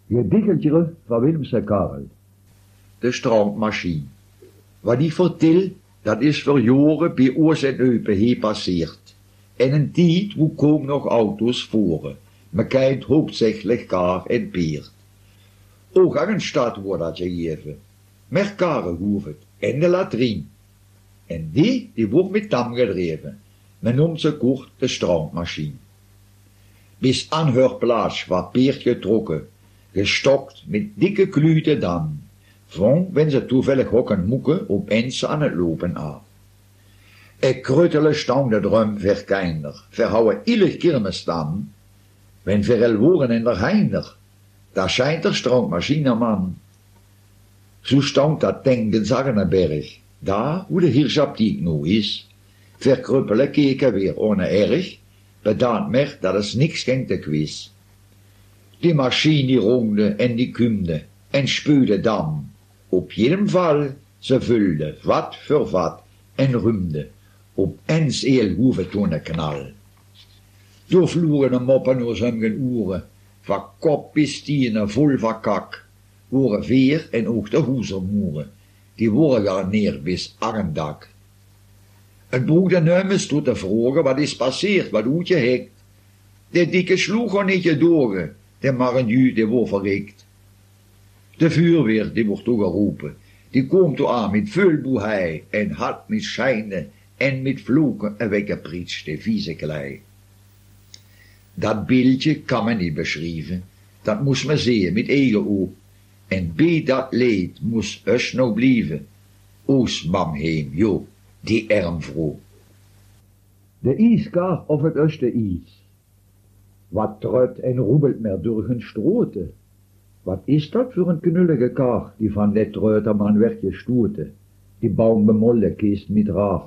Gedichteltje van Willemse Karel. De strandmachine. Wat ik vertel, dat is voor jaren bij oors en eupen heen passeerd. En een tijd hoe komen nog auto's voeren. Me kijkt hoofdzakelijk kaar en peert. Ook aan een stad wordt dat gegeven. Met karen hoeven en de latrine. En die wordt met dam gedreven. Men noemt ze kort de strandmachine. Bis aan haar plaats wat peert getrokken, gestokt met dikke kluten dam. Van, wenn ze toevallig hokken moeken, opeens aan het lopen af. Ik kruttele stang de drum verkeinder, verhouden ielig kermistam, wenn verrel woren en der heinder, daar schijnt der strandmachineman. Zo stond dat denken zagen berg, daar hoe de hirschaptiek nu is, verkruppelen keken weer ohne erg, bedaant mer dat es niks geen te quiz. Die machine die ronde en die kumde en spuwde dam. Op jedem val ze vulde wat voor wat en rumde op ens eel hoeve toen knal. Door vloeren de moppen door zumgen oeren, van kop bis tienen vol van kak, woren veer en ook de hoezermoeren, die woren garneer bis arrendak. Het broeder Neumes doet te vragen wat is passeerd, wat doet je hekt. De dikke sloeg niet je dogen, de marenu die wordt verrikt. De vuurweer die wordt toegeroepen, die komt toe aan met veel boehei en had met schijnen en met vloeken en weggeprietst de vieze klei. Dat beeldje kan men niet beschrijven, dat moest men zien met eigen oog. En bij dat leed moest us nou blijven. Oos Bamheem, jo, die ermvrouw. De ijskaar of het uste ijs. Wat trut en roebelt mer door hun strote. Wat is dat voor een knullige kaar, die van net treuterman werd gestoten, die baumbemolle kist met raaf.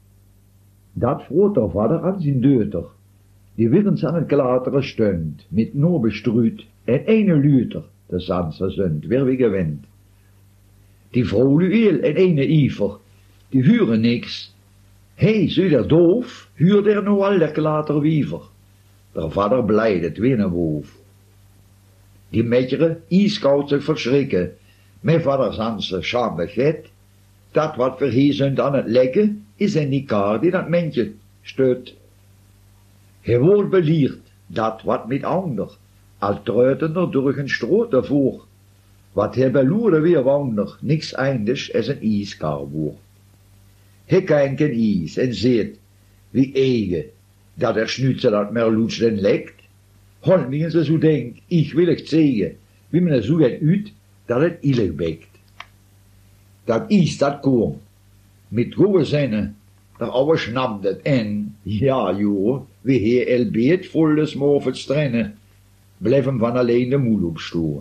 Dat vroot der vader aan zijn deuter, die wirrens aan het klateren stund, met no bestruut en ene luter, de Sanse zund, weer wie gewend. Die vrouw lueel en ene iver, die huren niks. Hé, zul der doof, huurt er nou al der klater wiever. Der vader blijdet weer een wolf. Die metjere, ijskoud zich verschrikken, met vader Sanse schaam vet, dat wat verheezend aan het lekken, is een die kaar die dat mentje stut. Hij wordt belierd, dat wat met ander, al truitender door een stroot ervoor. Wat hij beloerde weer wander, niks eindigs als een ijskaar wordt. Hij kijkt in ijs en ziet, wie eigen, dat er schnutze dat merloets den lekt. Holmingen ze zo denk, ik wil het zeggen, wie men zo het uit, dat het illig bekt. Dat ijs dat kwam, met goede zinnen, der ouwe snapt het en, ja joh, wie heer el beet vol de smof het strennen, blijf hem van alleen de moel opstoren.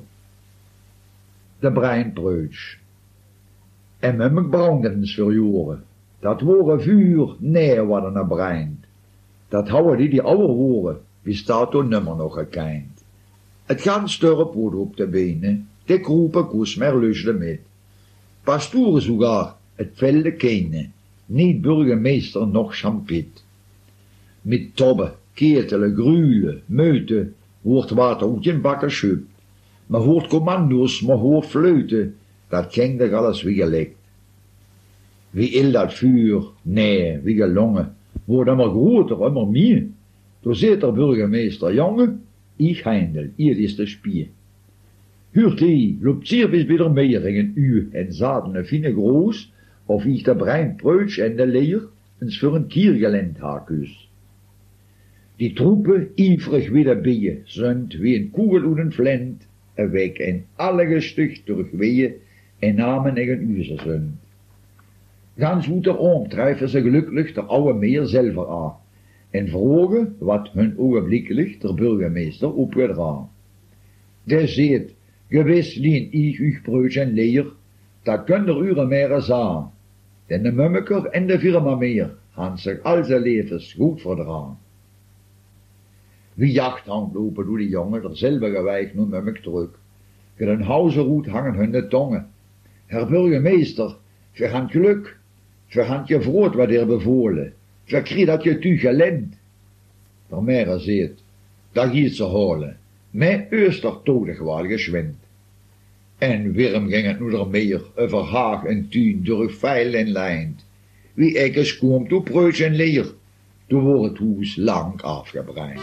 De breinpreutsch. En mummig brandens voor joren, dat woren vuur, nee wat er breint. Dat houden die ouwe woren, wie staat toen nummer nog gekeind. Het gans dorp wordt op de benen, de kroepen koes mer lusde met. Pastoeren sogar, het velde kenen, niet burgemeester noch champit. Met tobben, ketelen, gruelen, meuten, wordt water uit je bakken schupt. Maar hoort commando's, maar hoort fluiten, dat ging er alles wie gelekt. Wie il dat vuur, nee, wie gelongen, wordt immer groter, immer meer. Toen zit der burgemeester, jongen, ich heindel, hier is de spier. Huurt die, loopt zeer bis wieder meer in een uur en zaten een fine groos, of ich de breinpreutsch en de leer, eens voor een kiergelend hakus. Die troepen, ivrig wie de bijen, zund wie een kugel uit een flint, en weg en alle gestucht durchweeën en namen in een uur zund. Gans goed erom treffen ze gelukkig de oude meer zelf aan, en vroegen wat hun ogenblikkelijk der burgemeester opgedragen. Der zegt, gewis lien ich uch preutsch en leer, dat kun der uren meer zijn. Denn de mummeker en de firma meer, han zich al zijn levens goed verdragen. Wie jachthand lopen door die jongen, derzelfde wijf nu mummik terug. Ge den hauserhoed hangen hun de tongen. Herr burgemeester, verhand geluk, verhand je vrood wat er bevolen, verkrie dat je tu gelend. Der meer zegt, dat giet ze holen, Met Öster todig wel geschwind. En Wirm ging het nu meer over haag en tuin door veil en lijnd. Wie ekkes komt op preus en leer, toen wordt het huis lang afgebreind.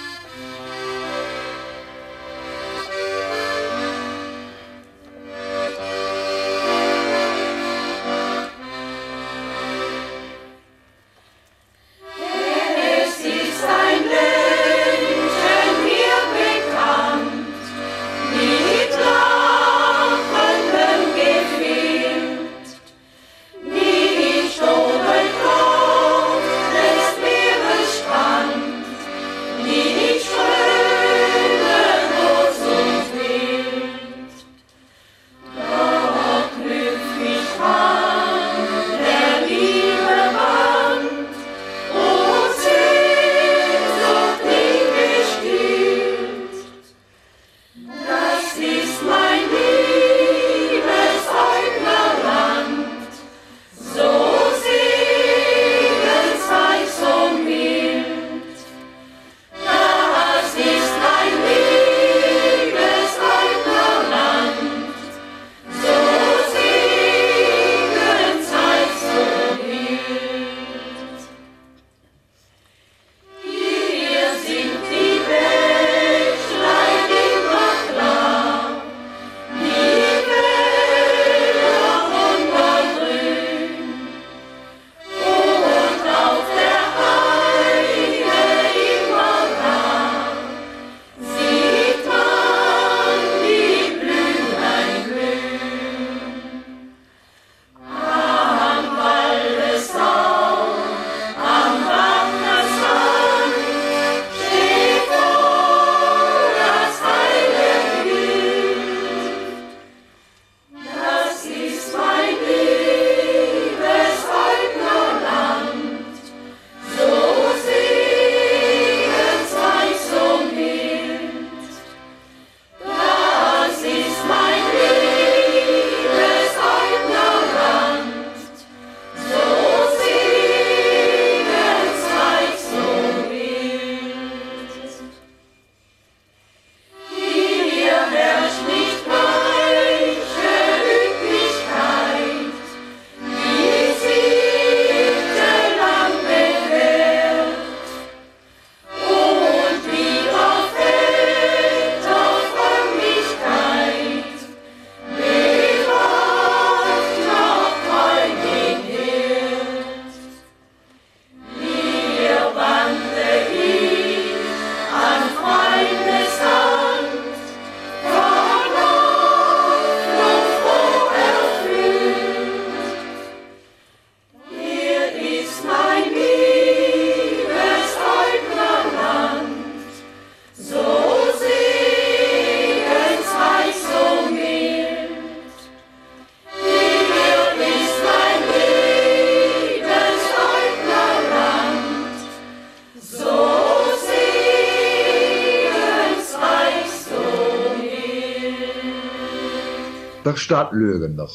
Der staat leugender.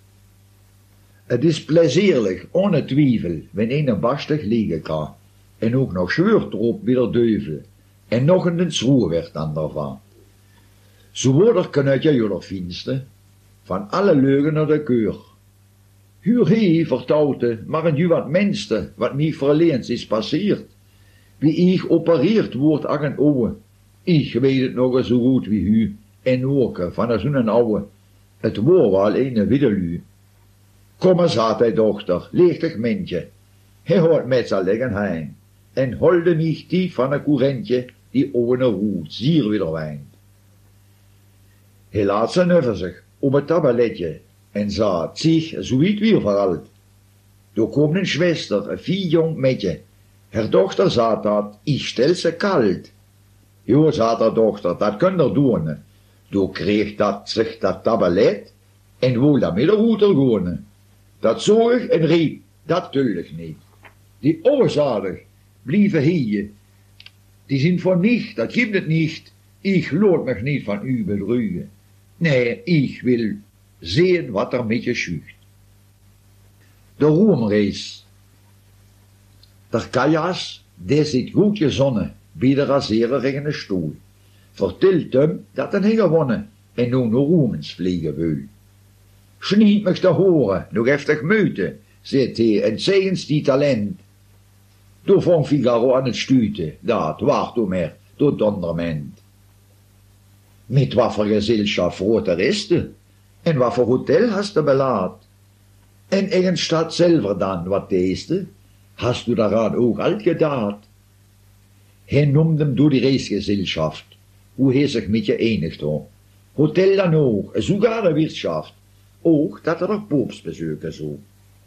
Het is plezierlijk, ohne twijfel, wenn een bastig liegen kan, en ook nog schwört erop wieder duivel, en nog een schroer werd aan daarvan. Zo wordt kan het jullie finste, van alle leugen de keur. Huur hij vertouwte, maar een wat minste, wat mij verleens is passeerd. Wie ik opereerd wordt aan een ouwe, ik weet het nog zo goed wie u, en ook van zo'n ouwe. Het woord wel een widdelui. Kom eens had hij dochter, leegtig mintje. Hij hoort met z'n liggen heen. En holde mich die van een courantje, die ohne roet zier wieder wijnt. Hij laat ze over zich, op het tabaletje, en zei, zich, zoiets weer verhaald. Toen kwam een schwester, een vier jong metje. Haar dochter zei dat, ik stel ze kalt. Jo, zei haar dochter, dat kun je doen. Toen kreeg dat zich dat tabalet, en wohl daarmee de roeter gewoon. Dat zorg en riep, dat tuurlijk niet. Die oorzadig blieven hier. Die zijn voor nicht, dat gibt het niet. Ik laat mich niet van u bedrugen. Nee, ik wil zien wat er met je schucht. De roemreis. Der Kajas, der zit goed gezonnen, bij de raserer in een stoel. vertelt hem dat hij gewonnen en nu naar Roemens vliegen wil. Schniet mich te horen, nog heftig meute, zegt hij, en zegens die talent. Toen vond Figaro aan het stuten, dat wacht om er, tot donderment. Met wat voor gezelschap vroeg de reste, en wat voor hotel hast du belaat? En in een stad zelf dan, wat deeste, hast du daaraan ook al gedaan? Hij noemde hem door die reisgezelschap, hoe hij zich met je enigt had. Hotel dan ook, sogar de wirtschaft, ook dat er nog popsbezoeken zo.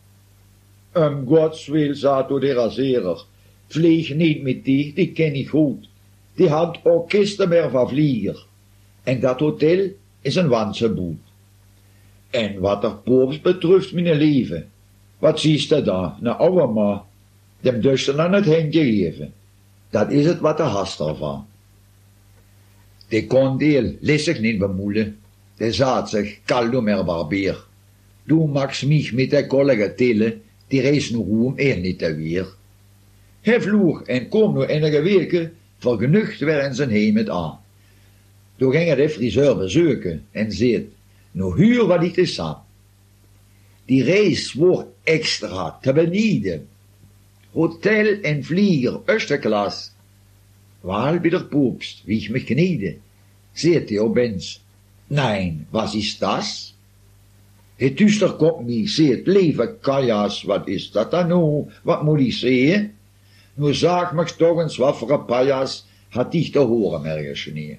Gods wil, zei de raserer, vlieg niet met die ken ik goed. Die had ook kisten meer van vlieger. En dat hotel is een wandse boet. En wat er pops betreft, mijn leven, wat ziet je daar, nou ouwe ma, dem dusten aan het handje geven. Dat is het wat de hast ervan. De kondeel liet zich niet bemoelen, de zaad zich kaldo meer barbier. Du max mich met de kollega tillen, die reis nu roem niet te weer. Hij vloog en kwam nu enige weken vergenoegd weer in zijn heim aan. Toen ging hij de friseur bezoeken en zei, nou huur wat ik is aan. Die reis wordt extra te beneden. Hotel en vlieger, eerste klas. Waar bij der poepst, wie ich mich knede, zegt hij opeens. Nein, was is das? Het duister komt mij, zegt, lieve kajas, wat is dat dan nou? Wat moet ik zeggen? Nu sag mich toch eens wat voor een pajas had ich te horen ergens niet.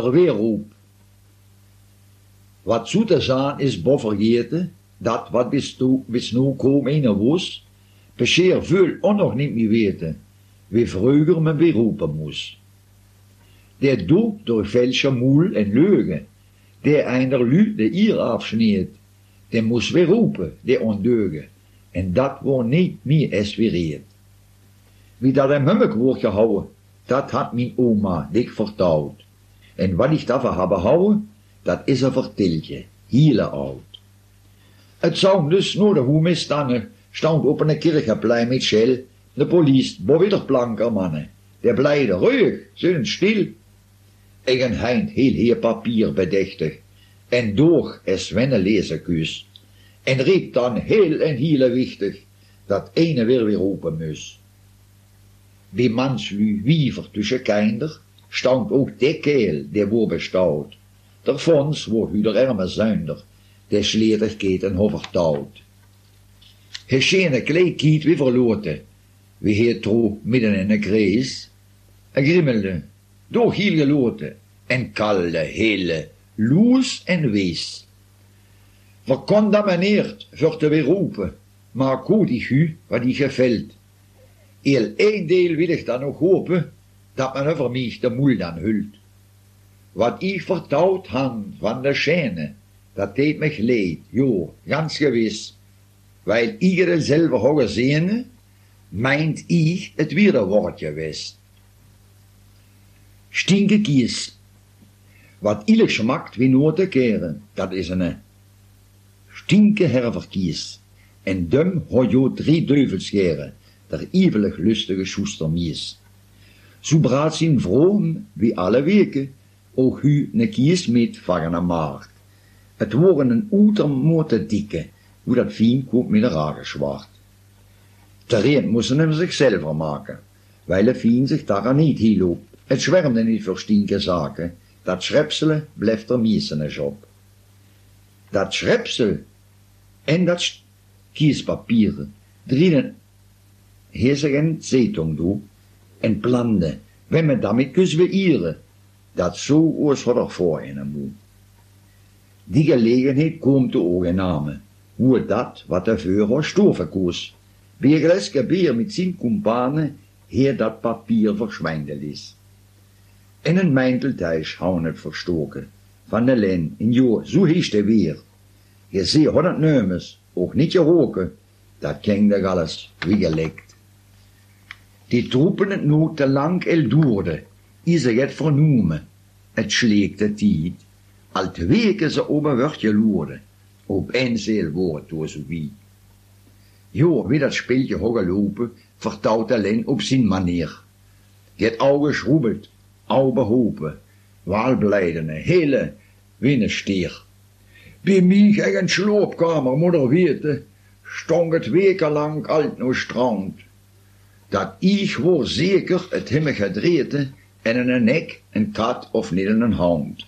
er weer op. Wat zoete zijn is vergeten, dat wat bis nu kom ene was, bescheer veel ook nog niet meer weten, wie vroeger me weer roepen moest. Der doet door fälscher moel en leugen, der einer lu de eer afsneed, der moest weer roepen, der ondeugen, en dat wordt niet meer eswireerd. Wie dat een mummek wordt gehouden, dat had mijn oma dik verteld. En wat ik daarvan heb gehouden, dat is een verteltje, hele oud. Het zou dus nog de hoe misstangen, stond op een kirchplein met Shell, de police, boven planker mannen, der blijde ruhig, zijn stil. Ik een heind heel heer papier bedechtig, en door es wenne lezen kus, en riep dan heel en hele wichtig, dat ene weer open mus. Wie manslu wiever tussen kinder, stond ook de keel, der woer bestout. Der fons wordt u der arme zuinder, der sleetig en hovertout. He schene kleed kiet wie verloten, wie heer tro midden in een kreis. Grimmelde, door heel geloten, en kalde, hele, loes en wees. Verkondamneerd voor te weer roepen, maar goed ik u wat die geveld. Heel een deel wil ik dan nog hopen, dat men over mij de moel dan hult. Wat ik verteld han van de schene, dat deed me leed, jo, ganz gewiss. Weil iedereen zelf hoge zene, meint ik het weer een woordje wist. Stinke kies. Wat ieder schmakt wie nooit te keren, dat is een stinke herverkies. En dum hoort jo 3 duivelscheren, der ivelig lustige soestermies. Zo braat zijn vroom, wie alle weken, ook u ne kies met vangen aan maart. Het worden een oetermote dikke, hoe dat vien komt met de rage zwart. Tereen moesten hem zichzelf maken, weil de vien zich daar niet hielp. Het zwermde niet voor stinke zaken, dat schrepselen blijft er miesenes op. Dat schrepsel en dat kiespapieren drienen heer zich een zeetong toe en plande, wenn men damit kus weieren, dat zo oors wat er voor in hem moet. Die gelegenheid komt de ogename, hoe dat wat de vuur stoven koos. Wie gleske beer met zijn kumpanen, heer dat papier verschwijnden is. En een mijntelthuis houden het verstoken, van de len, en jo, zo heest de weer. Je ziet 100 nummers, ook niet geroken, dat klinkt er alles wie gelekt. Die troepen het nu te lang duurde, is er het vernoemen, het schleekt de tijd, al 2 weken ze op een woordje loerde, op een zeel woord door zo wie. Jo, wie dat speeltje hoger lopen, vertelt alleen op zijn manier. Het oude schroebelt, oude hopen, waalblijdene, hele winnensteer. Bij mij in een sloopkamer, moeder weten, stond het wekenlang alt no strand. Dat ik voor zeker het himme gedreten en in een nek, een kat of niet in een hound.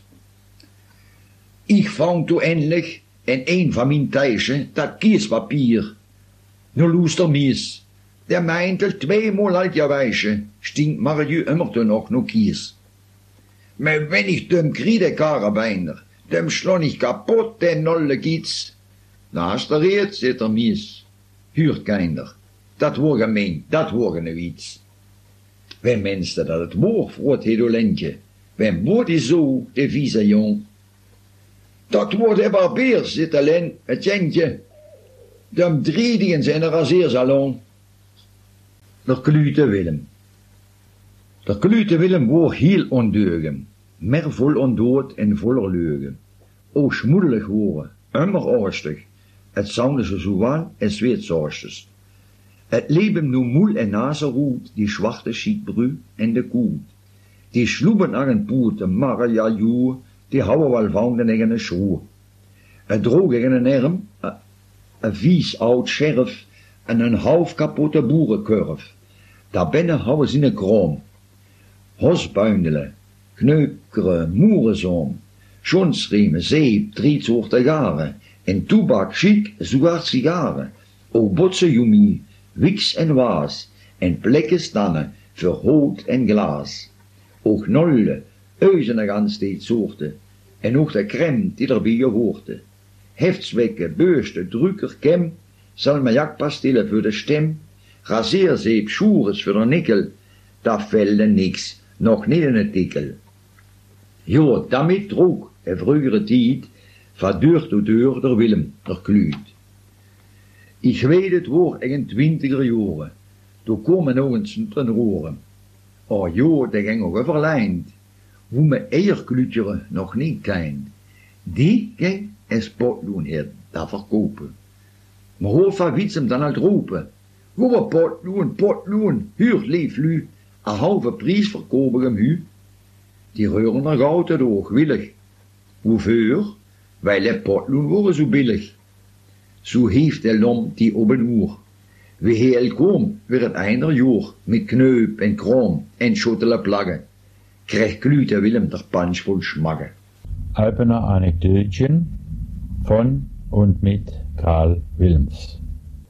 Ik vond toen eindelijk in een van mijn thuisen dat kiespapier. Nu loester mis, der meint het 2 maal alt ja wijsje, stinkt maar je immer toen nog no kies. Maar wenn ich dem kriede karabijner, dem slon ich kapot den nolle giets. Naast de reet zit er mis, huurt kinder. Dat wordt gemeen, dat wordt nou iets. Wenn mensen dat het woord voor het hedolentje, wenn wordt is zo, de vieze jong. Dat wordt de barbeer zit alleen, het jentje. Dem driedigen zijn er raseersalon. Der klute Willem. Der klute Willem wordt heel ondeugen, mer vol ondood en voller leugen. O schmoedelig worden, immer orstig, het zouden ze zowel en zweetzorgstes. Het leven nu moel en nazeroet, die zwarte schietbru en de koet. Die sloeben aan een poeten, maar ja joe, die houden wel vanden in een schroe. Het droog in een arm, een vies oud scherf en een half kapotte boerenkurf. Daarbinnen houden ze een kroon. Hosbuindelen, kneukeren, moerenzoom, schonsriemen, zeep, 3 soorten garen, en toebak, chic, zogar sigaren, ook botse jumie, wiks en waas, en plekken stannen voor hout en glaas. Ook nolle, Eusen ganz die zoorte, en ook de crème die erbij hoorde. Heftzwekken, beursten, drukker, kem, salmiakpastillen voor de stem, raseerzeep, sjoeres voor de nikkel, daar velde niks, nog niet in het tikkel. Jo, daarmee droeg in vroegere tijd, van deur tot deur door Willem, der Kluut. Ik weet het woord in 20er jaren, toen komen nog eens ten roeren. Oh joh, dat ging nog verlijnd, hoe me eierklutjeren nog niet klein. Die ging en spotloon hier, daar verkopen. Maar hoor van Wietsem dan uit roepen. Hoe potloon, huur leef lu, een halve prijs verkopen hem u. Die reuren er goud het oog, willig. Hoeveel? Wij le potloon worden zo billig. Zo heeft de lom die op een oer. We heel kom weer het einde jaar, met kneup en krom en schottele plaggen. Krijg Klute Willem der Punch voll schmacken. Alpener Anekdötchen von und mit Karl Wilms.